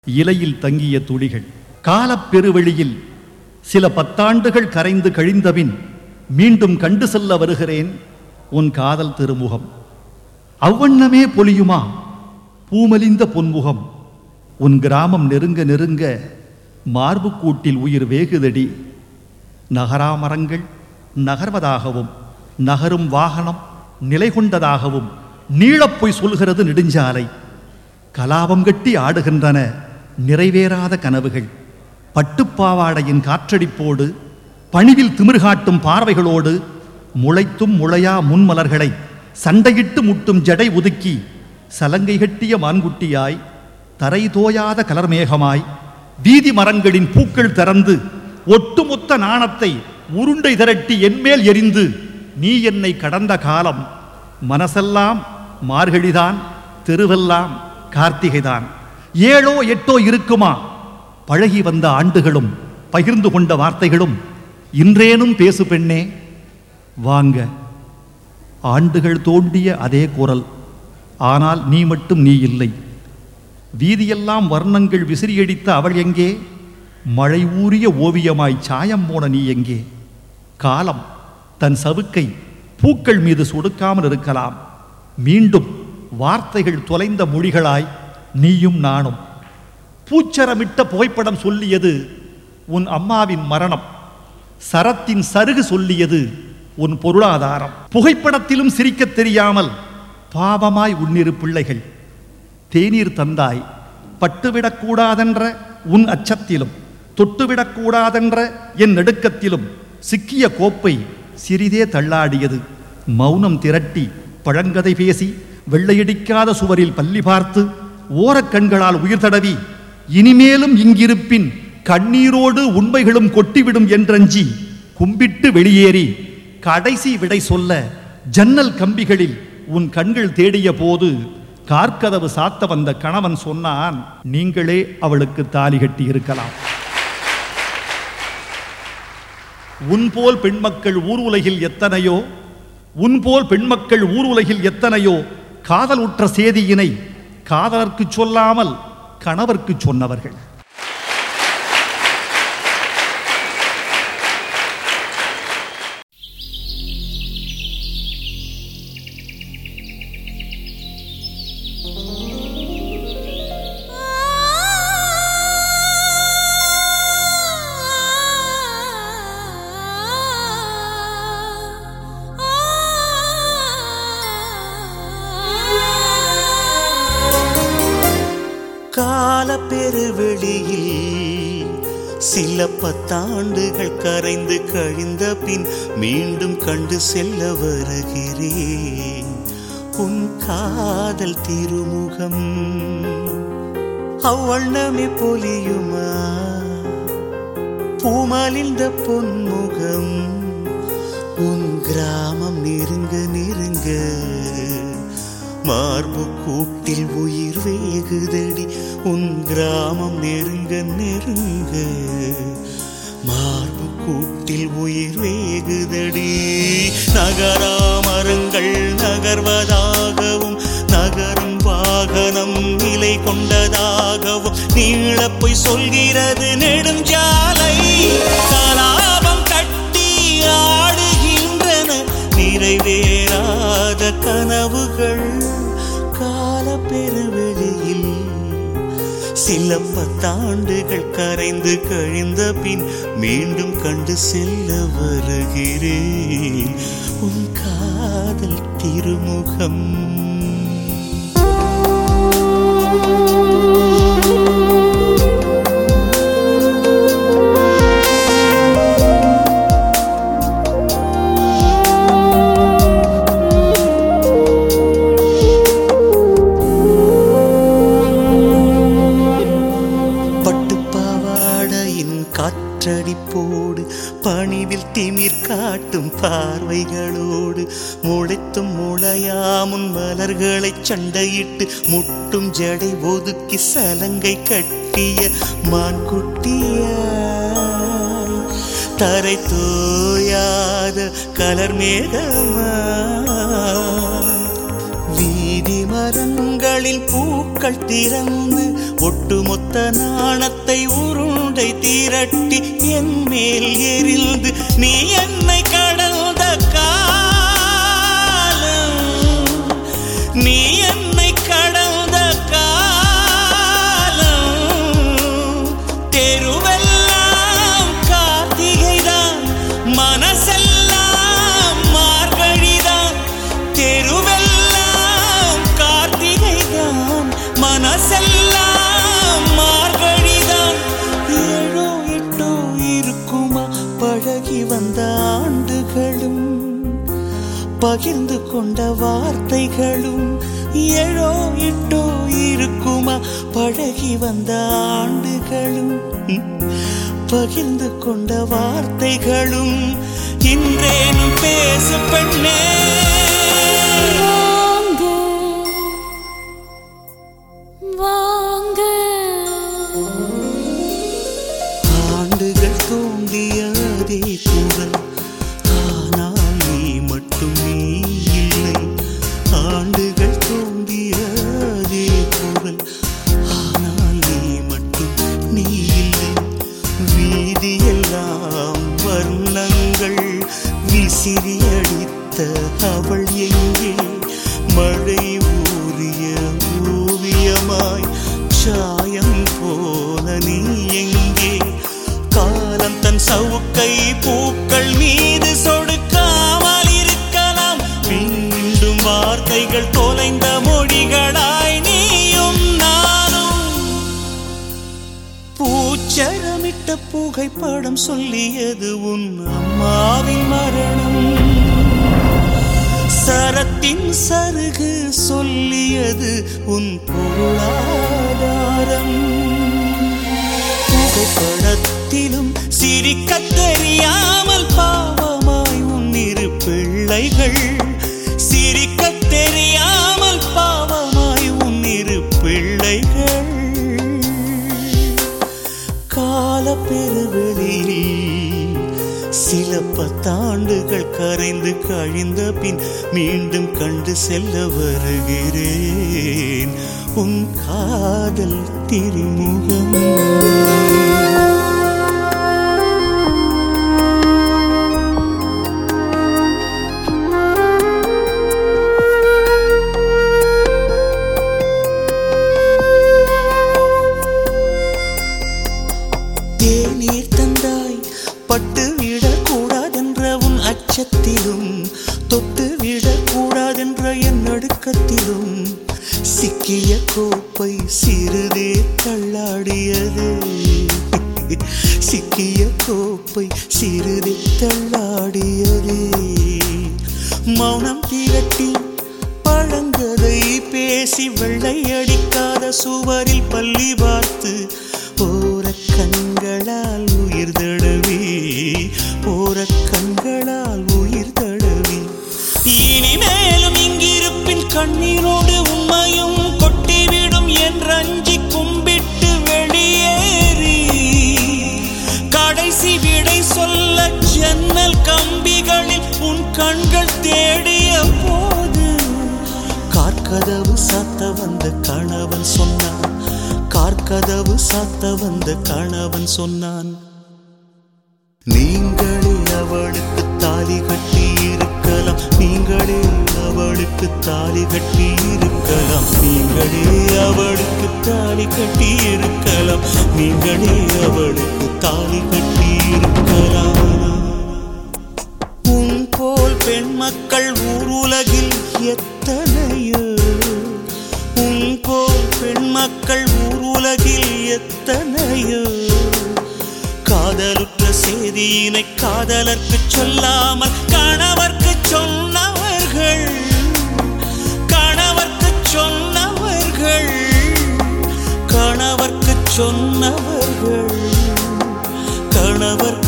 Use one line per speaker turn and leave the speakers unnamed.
இலையில் தங்கிய துளிகள். காலப்பெருவெளியில் சில 10 ஆண்டுகள் கரைந்து கழிந்தபின் மீண்டும் கண்டு செல்ல வருகிறேன் உன் காதல் திருமுகம். அவ்வண்ணமே பொலியுமா பூமலிந்த பொன்முகம். உன் கிராமம் நெருங்க நெருங்க மார்பு கூட்டில் உயிர் வேகுதடி. நகராமரங்கள் நகர்வதாகவும் நகரும் வாகனம் நிலை கொண்டதாகவும் நீளப்பொய் சொல்கிறது நெடுஞ்சாலை. கலாபம் கட்டி ஆடுகின்றன நிறைவேறாத கனவுகள். பட்டுப்பாவாடையின் காற்றடிப்போடு பணிவில் திமிர்காட்டும் பார்வைகளோடு முளைத்தும் முளையா முன்மலர்களை சண்டையிட்டு முட்டும் ஜடை ஒதுக்கி சலங்கை கட்டிய மான்குட்டியாய் தரை தோயாத கலர்மேகமாய் வீதி மரங்களின் பூக்கள் திறந்து ஒட்டுமொத்த நாணத்தை உருண்டை திரட்டி என்மேல் எரிந்து நீ என்னை கடந்த காலம். மனசெல்லாம் மார்கழிதான், தெருவெல்லாம் கார்த்திகைதான். 7 8 இருக்குமா பழகி வந்த ஆண்டுகளும் பகிர்ந்து கொண்ட வார்த்தைகளும். இன்றேனும் பேசு பெண்ணே வாங்க. ஆண்டுகள் தோண்டிய அதே குரல், ஆனால் நீ மட்டும் நீ இல்லை. வீதியெல்லாம் வர்ணங்கள் விசிறியடித்த அவள் எங்கே? மழை ஊறிய ஓவியமாய் சாயம் போன நீ எங்கே? காலம் தன் சவுக்கை பூக்கள் மீது சொடுக்காமல் இருக்கலாம். மீண்டும் வார்த்தைகள் தொலைந்த மொழிகளாய் நீயும் நானும். பூச்சரமிட்ட புகைப்படம் சொல்லியது உன் அம்மாவின் மரணம். சரத்தின் சருகு சொல்லியது உன் பொருளாதாரம். புகைப்படத்திலும் சிரிக்க தெரியாமல் பாவமாய் உன்னிரு பிள்ளைகள். தேநீர் தந்தாய் பட்டுவிடக்கூடாதென்ற உன் அச்சத்திலும் தொட்டுவிடக்கூடாதென்ற என் நடுக்கத்திலும் சிக்கிய கோப்பை சிறிதே தள்ளாடியது. மௌனம் திரட்டி பழங்கதை பேசி வெள்ளையடிக்காத சுவரில் பள்ளி பார்த்து ஓரக்கண்களால் உயிர் தடவி இனிமேலும் இங்கிருப்பின் கண்ணீரோடு உண்மைகளும் கொட்டிவிடும் என்றஞ்சி கும்பிட்டு வெளியேறி கடைசி விடை சொல்ல ஜன்னல் கம்பிகளில் உன் கண்கள் தேடிய போது கார்கதவு சாத்த வந்த கணவன் சொன்னான், நீங்களே அவளுக்கு தாலி கட்டி இருக்கலாம். உன்போல் பெண்மக்கள் ஊர் உலகில் எத்தனையோ, உன்போல் பெண்மக்கள் ஊர் உலகில் எத்தனையோ காதல் உற்ற சேதியினை காதலர்க்கு சொல்லாமல் கணவர்க்கு சொன்னவர்கள்.
கால பெருவெளியில் சில 10 ஆண்டுகள் கரைந்து கழிந்த பின் மீண்டும் கண்டு செல்ல வருகிறேன் உன் காதல் திருமுகம். அவ்வண்ணமே பொலியுமா பூமலிந்த பொன்முகம். உன் கிராமம் நெருங்க நெருங்க மார்பு கூட்டில் உயிர் வேகுதடி. உன் கிராமம் நெருங்க நெருங்க மார்பு கூட்டில் உயிர் வேகுதடி. நகராமரங்கள் நகர்வதாகவும் நகரும் வாகனம் நிலை கொண்டதாகவும் நீளப்பொய் சொல்கிறது நெடுஞ்சாலை. கலாபம் கட்டி ஆடுகின்றன நிறைவேறாத கனவுகள். கால பெருவெளியில் சில 10 ஆண்டுகள் கரைந்து கழிந்த பின் மீண்டும் கண்டு செல்ல வருகிறேன் உன் காதல் திருமுகம். காற்றடிப்போடு பணிவில் திமிர் காட்டும் பார்வைகளோடு முளைத்தும் முளையாமுன் மலர்களை சண்டையிட்டு முட்டும் ஜடை ஒதுக்கி சலங்கை கட்டிய மான்குட்டியாய் தரை தோயாத கலர்மேகமாய் வீதி மரங்களில் பூக்கள் திறந்து ஒட்டுமொத்த கொடுத்த நாணத்தை உருண்டை திரட்டி என் மேல் எரிந்து நீ என்னை கடந்த காலம், நீ என்னை கடந்த காலம். தெருவெல்லாம் கார்த்திகைதான், மனசெல்லாம் மார்கழிதான். தெருவெல்லாம் கார்த்திகைதான், மனசெல்லாம் மார்கழிதான். ஏழோ எட்டோ இருக்குமா பழகி வந்த ஆண்டுகளும், பகிர்ந்து கொண்ட வார்த்தைகளும். ஏழோ எட்டோ இருக்குமா பழகி வந்த ஆண்டுகளும், பகிர்ந்து கொண்ட வார்த்தைகளும். இன்றேனும் பேசு பெண்ணே,
வாங்க
ஆண்டுகள் தோண்டிய அதே குரல், ஆனால் நீ மட்டும் நீ இல்லை. ஆண்டுகள் தோண்டிய அதே குரல், ஆனால் நீ மட்டும் நீ இல்லை. வீதியெல்லாம் வர்ணங்கள் விசிறி அடித்த அவள் எங்கே? மழை ஊறிய ஓவியமாய் சாயம் போன நீ எங்கே? காலம் தன் சவுக்கை பூக்கள் மீது சொடுக்காமல் இருக்கலாம். மீண்டும் வார்த்தைகள் தொலைந்த மொழிகளாய் நீயும் நானும். பூச்சரமிட்ட புகைப்படம் சொல்லியது உன் அம்மாவின் மரணம். சரத்தின் சருகு சொல்லியது உன் பொருளாதாரம். புகைப்படத்திலும் சிரிக்க தெரியாமல் பாவமாய் உன் இரு பிள்ளைகள். சிரிக்க தெரியாமல் பாவமாய் உன் இரு பிள்ளைகள். கால பெருவெளியில் சில பத்தாண்டுகள் கரைந்து கழிந்த பின் மீண்டும் கண்டு செல்ல வருகிறேன் உன் காதல் திருமுகம். தேநீர் தந்தாய் பட்டு விடக்கூடாதென்ற உன் அச்சத்திலும், தொட்டு விடக்கூடாதென்ற என் நடுக்கத்திலும் சிக்கிய கோப்பை சிறுதே தள்ளாடியது. சிக்கிய கோப்பை சிறுதே தள்ளாடியது. மௌனம் திரட்டி பழங்கதை பேசி வெள்ளை அடிக்காத சுவரில் பள்ளி பார்த்து ஓர கண்களால் உயிர் தடவி, ஓர கண்களால் உயிர் தடவி. இனிமேலும் இங்கிருப்பின் கண்ணீரோடு உண்மையும் கொட்டிவிடும் என்றஞ்சி கும்பிட்டு வெளியேறி கடைசி விடை சொல்ல ஜன்னல் கம்பிகளில் உன் கண்கள் தேடிய போது கார்கதவு சாத்த வந்த கணவன் சொன்னான். கார்கதவு சாத்த வந்த கணவன் சொன்னான், நீங்களே அவளுக்கு தாலி கட்டி இருக்கலாம். நீங்களே அவளுக்கு தாலி கட்டி இருக்கலாம். நீங்களே அவளுக்கு தாலி கட்டி இருக்கலாம். நீங்களே அவளுக்கு தாலி கட்டி இருக்கலாம். உன் போல் பெண் மக்கள் ஊர் உலகில் எத்தனையோ, உன் போல் பெண் மக்கள் ஊர் உலகில் எத்தனையோ. காதலுற்ற செய்தியினை காதலர்க்கு சொல்லாமல் கணவர்க்கு சொன்னவர்கள், கணவர்க்கு சொன்னவர்கள், கணவர்க்கு சொன்னவர்கள், கணவர்